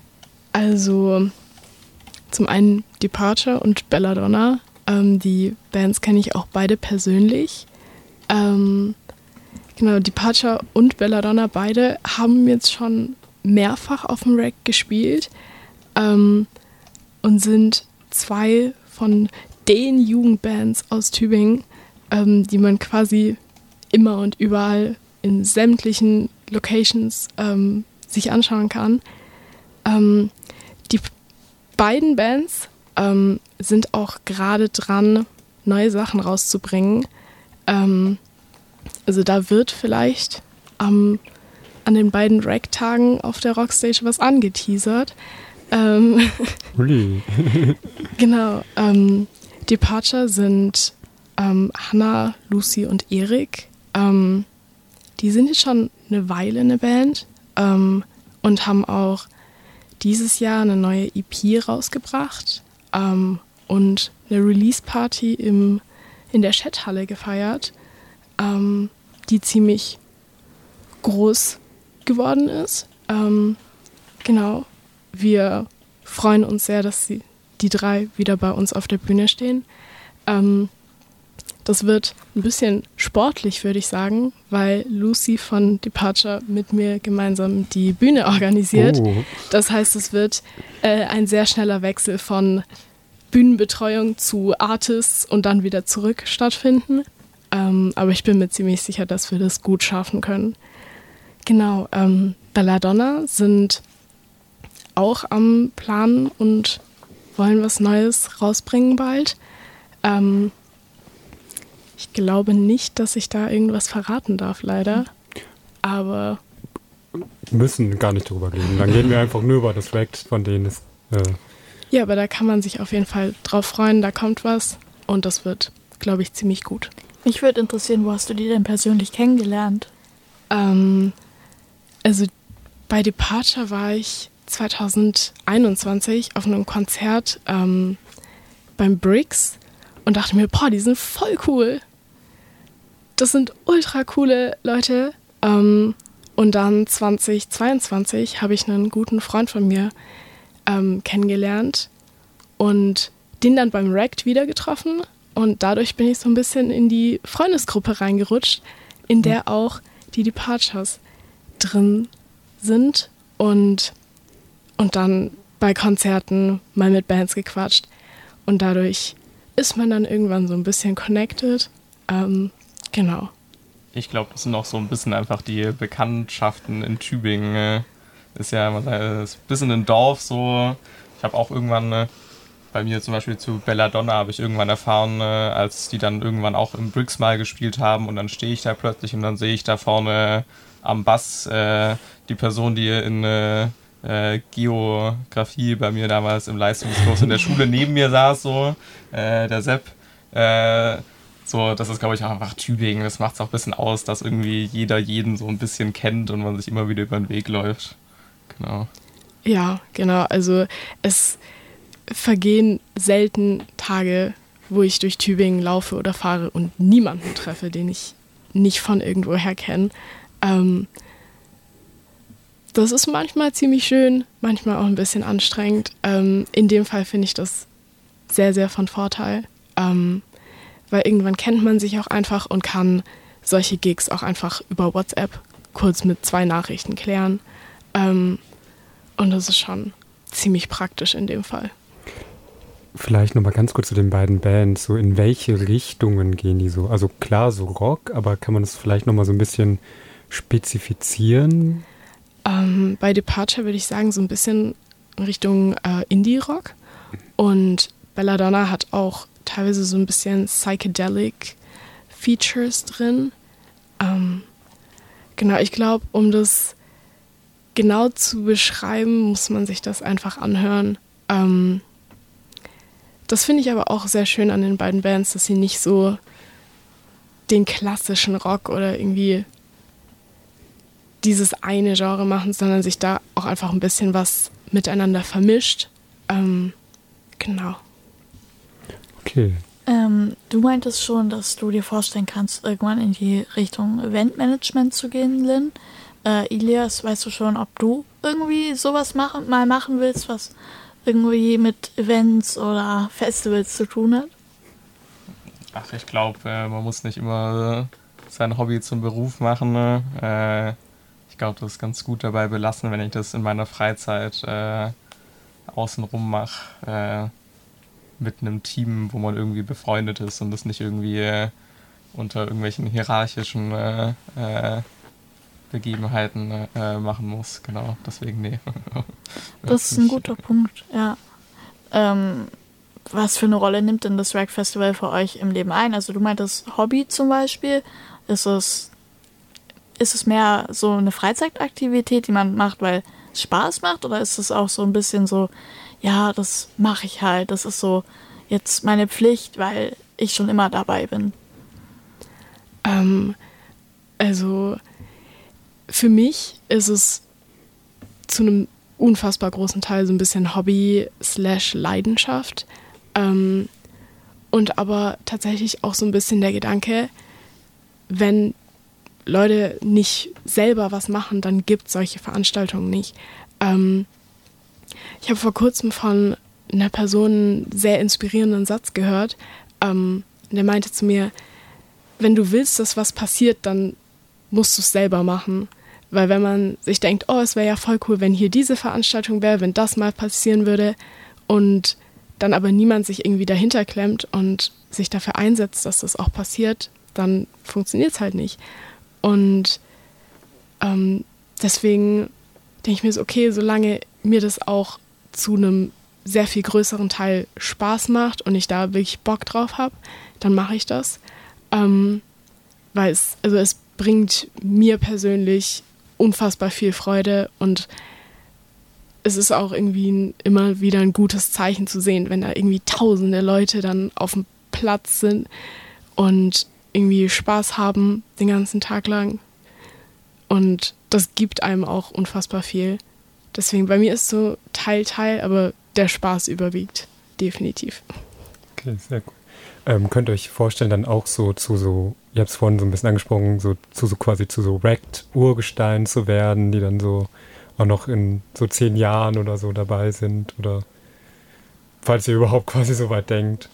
Also zum einen Departure und Belladonna. Ähm, die Bands kenne ich auch beide persönlich. Ähm, genau, Departure und Belladonna beide haben jetzt schon mehrfach auf dem Rack gespielt ähm, und sind zwei von den Jugendbands aus Tübingen, ähm, die man quasi immer und überall in sämtlichen Locations ähm, sich anschauen kann. Ähm, die beiden Bands ähm, sind auch gerade dran, neue Sachen rauszubringen. Ähm, also da wird vielleicht am an den beiden Rack-Tagen auf der Rockstage was angeteasert. Ähm, Uli. Genau. Ähm, Departure sind ähm, Hannah, Lucy und Erik. Ähm, die sind jetzt schon eine Weile eine Band ähm, und haben auch dieses Jahr eine neue E P rausgebracht ähm, und eine Release-Party im, in der Chat-Halle gefeiert, ähm, die ziemlich groß geworden ist. Ähm, genau. Wir freuen uns sehr, dass sie, die drei wieder bei uns auf der Bühne stehen. Ähm, das wird ein bisschen sportlich, würde ich sagen, weil Lucy von Departure mit mir gemeinsam die Bühne organisiert. Oh. Das heißt, es wird äh, ein sehr schneller Wechsel von Bühnenbetreuung zu Artists und dann wieder zurück stattfinden. Ähm, aber ich bin mir ziemlich sicher, dass wir das gut schaffen können. Genau, ähm, Belladonna sind auch am Planen und wollen was Neues rausbringen bald. Ähm, ich glaube nicht, dass ich da irgendwas verraten darf, leider. Aber wir müssen gar nicht drüber reden. Dann reden wir einfach nur über das Rack, von denen es... Äh ja, aber da kann man sich auf jeden Fall drauf freuen, da kommt was und das wird, glaube ich, ziemlich gut. Mich würde interessieren, wo hast du die denn persönlich kennengelernt? Ähm... Also bei Departure war ich zwanzig einundzwanzig auf einem Konzert ähm, beim Bricks und dachte mir, boah, die sind voll cool. Das sind ultra coole Leute. Ähm, und dann zwanzig zweiundzwanzig habe ich einen guten Freund von mir ähm, kennengelernt und den dann beim Racked wieder getroffen. Und dadurch bin ich so ein bisschen in die Freundesgruppe reingerutscht, in der auch die Departures drin sind und, und dann bei Konzerten mal mit Bands gequatscht. Und dadurch ist man dann irgendwann so ein bisschen connected. Ähm, genau. Ich glaube, das sind auch so ein bisschen einfach die Bekanntschaften in Tübingen. Ist ja man sagt, ist ein bisschen ein Dorf so. Ich habe auch irgendwann, bei mir zum Beispiel zu Belladonna, habe ich irgendwann erfahren, als die dann irgendwann auch im Bricks mal gespielt haben und dann stehe ich da plötzlich und dann sehe ich da vorne am Bass äh, die Person, die in äh, äh, Geografie bei mir damals im Leistungskurs in der Schule neben mir saß, so, äh, der Sepp. Äh, so, das ist, glaube ich, auch einfach Tübingen. Das macht es auch ein bisschen aus, dass irgendwie jeder jeden so ein bisschen kennt und man sich immer wieder über den Weg läuft. Genau. Ja, genau. Also es vergehen selten Tage, wo ich durch Tübingen laufe oder fahre und niemanden treffe, den ich nicht von irgendwoher kenne. Ähm, das ist manchmal ziemlich schön, manchmal auch ein bisschen anstrengend. Ähm, in dem Fall finde ich das sehr, sehr von Vorteil, ähm, weil irgendwann kennt man sich auch einfach und kann solche Gigs auch einfach über WhatsApp kurz mit zwei Nachrichten klären. Ähm, und das ist schon ziemlich praktisch in dem Fall. Vielleicht nochmal ganz kurz zu den beiden Bands. So in welche Richtungen gehen die so? Also klar, so Rock, aber kann man das vielleicht nochmal so ein bisschen spezifizieren? Ähm, bei Departure würde ich sagen, so ein bisschen in Richtung äh, Indie-Rock. Und Belladonna hat auch teilweise so ein bisschen Psychedelic Features drin. Ähm, genau, ich glaube, um das genau zu beschreiben, muss man sich das einfach anhören. Ähm, das finde ich aber auch sehr schön an den beiden Bands, dass sie nicht so den klassischen Rock oder irgendwie dieses eine Genre machen, sondern sich da auch einfach ein bisschen was miteinander vermischt. Ähm, genau. Okay. Ähm, du meintest schon, dass du dir vorstellen kannst, irgendwann in die Richtung Eventmanagement zu gehen, Lynn. Äh, Ilias, weißt du schon, ob du irgendwie sowas machen, mal machen willst, was irgendwie mit Events oder Festivals zu tun hat? Ach, ich glaube, äh, man muss nicht immer äh, sein Hobby zum Beruf machen. Ne? Äh, ich glaube, das ist ganz gut dabei belassen, wenn ich das in meiner Freizeit äh, außenrum mache. Äh, mit einem Team, wo man irgendwie befreundet ist und das nicht irgendwie äh, unter irgendwelchen hierarchischen äh, äh, Begebenheiten äh, machen muss. Genau, deswegen nee. Das ist ein guter Punkt, ja. Ähm, was für eine Rolle nimmt denn das Rag Festival für euch im Leben ein? Also du meintest Hobby zum Beispiel. Ist es, ist es mehr so eine Freizeitaktivität, die man macht, weil es Spaß macht? Oder ist es auch so ein bisschen so, ja, das mache ich halt, das ist so jetzt meine Pflicht, weil ich schon immer dabei bin? Ähm, also für mich ist es zu einem unfassbar großen Teil so ein bisschen Hobby slash Leidenschaft. Ähm, und aber tatsächlich auch so ein bisschen der Gedanke, wenn Leute nicht selber was machen, dann gibt es solche Veranstaltungen nicht. Ähm, ich habe vor kurzem von einer Person einen sehr inspirierenden Satz gehört. Ähm, der meinte zu mir, wenn du willst, dass was passiert, dann musst du es selber machen. Weil wenn man sich denkt, oh, es wäre ja voll cool, wenn hier diese Veranstaltung wäre, wenn das mal passieren würde und dann aber niemand sich irgendwie dahinter klemmt und sich dafür einsetzt, dass das auch passiert, dann funktioniert es halt nicht. Und ähm, deswegen denke ich mir so, okay, solange mir das auch zu einem sehr viel größeren Teil Spaß macht und ich da wirklich Bock drauf habe, dann mache ich das. Ähm, weil es, also es bringt mir persönlich unfassbar viel Freude und es ist auch irgendwie ein, immer wieder ein gutes Zeichen zu sehen, wenn da irgendwie tausende Leute dann auf dem Platz sind und irgendwie Spaß haben den ganzen Tag lang. Und das gibt einem auch unfassbar viel. Deswegen, bei mir ist so Teil, Teil, aber der Spaß überwiegt, definitiv. Okay, sehr gut. Ähm, könnt ihr euch vorstellen, dann auch so zu so, ihr habt es vorhin so ein bisschen angesprochen, so zu so quasi zu so Racked-Urgesteinen zu werden, die dann so auch noch in so zehn Jahren oder so dabei sind, oder falls ihr überhaupt quasi so weit denkt?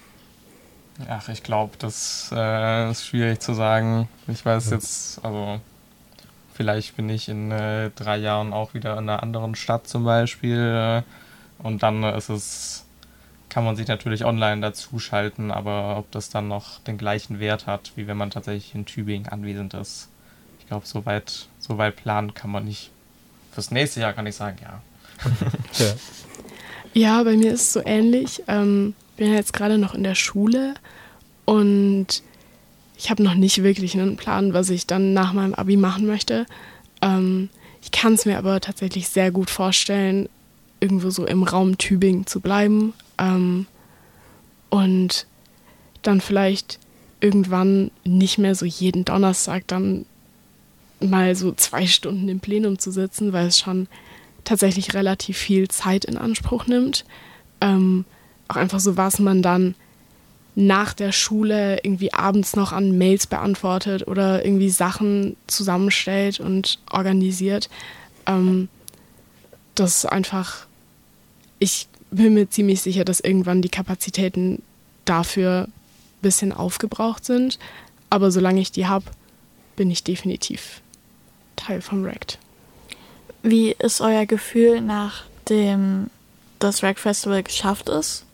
Ach, ich glaube, das äh, ist schwierig zu sagen. Ich weiß Ja. jetzt, also vielleicht bin ich in äh, drei Jahren auch wieder in einer anderen Stadt zum Beispiel äh, und dann äh, ist es, kann man sich natürlich online dazuschalten, aber ob das dann noch den gleichen Wert hat, wie wenn man tatsächlich in Tübingen anwesend ist. Ich glaube, so weit, so weit planen kann man nicht. Fürs nächste Jahr kann ich sagen, ja. Ja. Ja, bei mir ist es so ähnlich. Ähm, bin ja jetzt gerade noch in der Schule und ich habe noch nicht wirklich einen Plan, was ich dann nach meinem Abi machen möchte. Ähm, ich kann es mir aber tatsächlich sehr gut vorstellen, irgendwo so im Raum Tübingen zu bleiben ähm, und dann vielleicht irgendwann nicht mehr so jeden Donnerstag dann mal so zwei Stunden im Plenum zu sitzen, weil es schon tatsächlich relativ viel Zeit in Anspruch nimmt. Ähm, auch einfach so, was man dann nach der Schule irgendwie abends noch an Mails beantwortet oder irgendwie Sachen zusammenstellt und organisiert. Ähm, das ist einfach, ich bin mir ziemlich sicher, dass irgendwann die Kapazitäten dafür ein bisschen aufgebraucht sind. Aber solange ich die habe, bin ich definitiv Teil vom Rekt. Wie ist euer Gefühl, nachdem das Rekt Festival geschafft ist?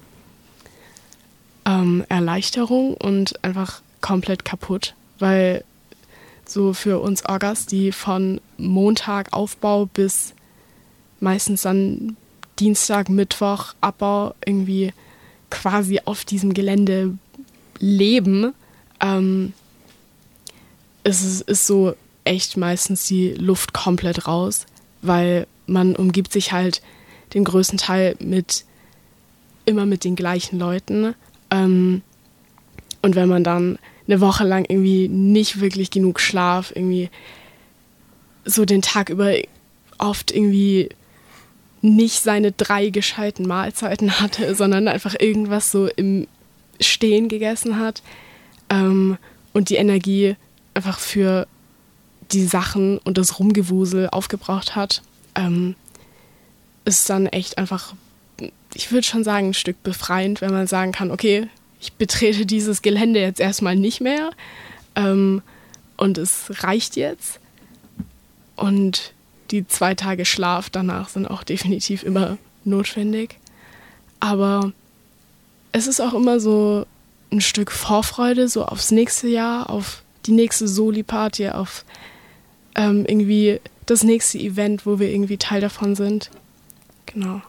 Ähm, Erleichterung und einfach komplett kaputt, weil so für uns Orgas, die von Montag Aufbau bis meistens dann Dienstag, Mittwoch Abbau irgendwie quasi auf diesem Gelände leben, ähm, ist es ist so echt meistens die Luft komplett raus, weil man umgibt sich halt den größten Teil mit immer mit den gleichen Leuten. Ähm, und wenn man dann eine Woche lang irgendwie nicht wirklich genug Schlaf, irgendwie so den Tag über oft irgendwie nicht seine drei gescheiten Mahlzeiten hatte, sondern einfach irgendwas so im Stehen gegessen hat, ähm, und die Energie einfach für die Sachen und das Rumgewusel aufgebraucht hat, ähm, ist dann echt einfach, ich würde schon sagen, ein Stück befreiend, wenn man sagen kann, okay, ich betrete dieses Gelände jetzt erstmal nicht mehr, ähm, und es reicht jetzt. Und die zwei Tage Schlaf danach sind auch definitiv immer notwendig. Aber es ist auch immer so ein Stück Vorfreude, so aufs nächste Jahr, auf die nächste Soli-Party, auf ähm, irgendwie das nächste Event, wo wir irgendwie Teil davon sind. Genau.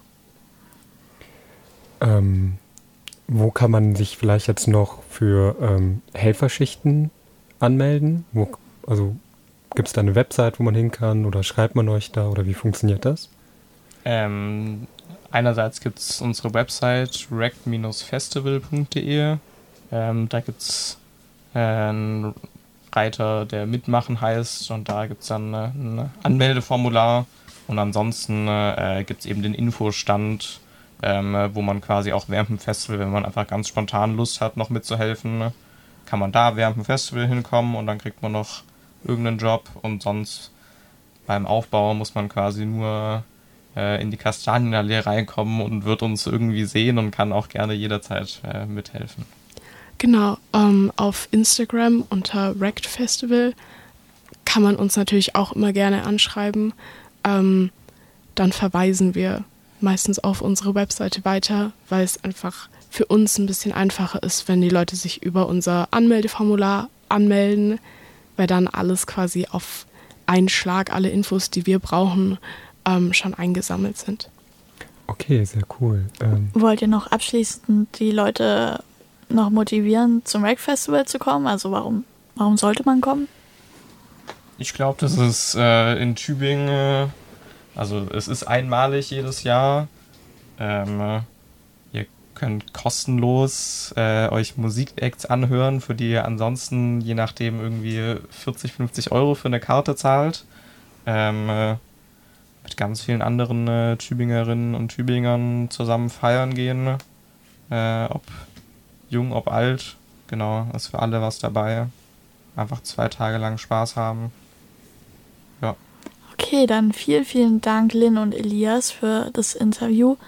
Ähm, wo kann man sich vielleicht jetzt noch für ähm, Helferschichten anmelden? Wo, also gibt es da eine Website, wo man hin kann, oder schreibt man euch da, oder wie funktioniert das? Ähm, einerseits gibt es unsere Website rekt festival punkt de. Ähm, da gibt es äh, einen Reiter, der mitmachen heißt, und da gibt es dann äh, ein Anmeldeformular, und ansonsten äh, gibt es eben den Infostand, ähm, wo man quasi auch während dem Festival, wenn man einfach ganz spontan Lust hat, noch mitzuhelfen, kann man da während dem Festival hinkommen, und dann kriegt man noch irgendeinen Job, und sonst beim Aufbau muss man quasi nur äh, in die Kastanienallee reinkommen und wird uns irgendwie sehen und kann auch gerne jederzeit äh, mithelfen. Genau, ähm, auf Instagram unter Rekt Festival kann man uns natürlich auch immer gerne anschreiben. Ähm, dann verweisen wir meistens auf unsere Webseite weiter, weil es einfach für uns ein bisschen einfacher ist, wenn die Leute sich über unser Anmeldeformular anmelden, weil dann alles quasi auf einen Schlag, alle Infos, die wir brauchen, ähm, schon eingesammelt sind. Okay, sehr cool. Ähm, Wollt ihr noch abschließend die Leute noch motivieren, zum Rekt Festival zu kommen? Also warum, warum sollte man kommen? Ich glaube, das ist äh, in Tübingen, äh, also es ist einmalig jedes Jahr. Ähm, äh, ihr könnt kostenlos äh, euch Musikacts anhören, für die ihr ansonsten je nachdem irgendwie vierzig, fünfzig Euro für eine Karte zahlt. Ähm, äh, mit ganz vielen anderen äh, Tübingerinnen und Tübingern zusammen feiern gehen. Äh, ob jung, ob alt, genau, ist für alle was dabei. Einfach zwei Tage lang Spaß haben. Ja. Okay, dann vielen, vielen Dank, Lynn und Elias, für das Interview.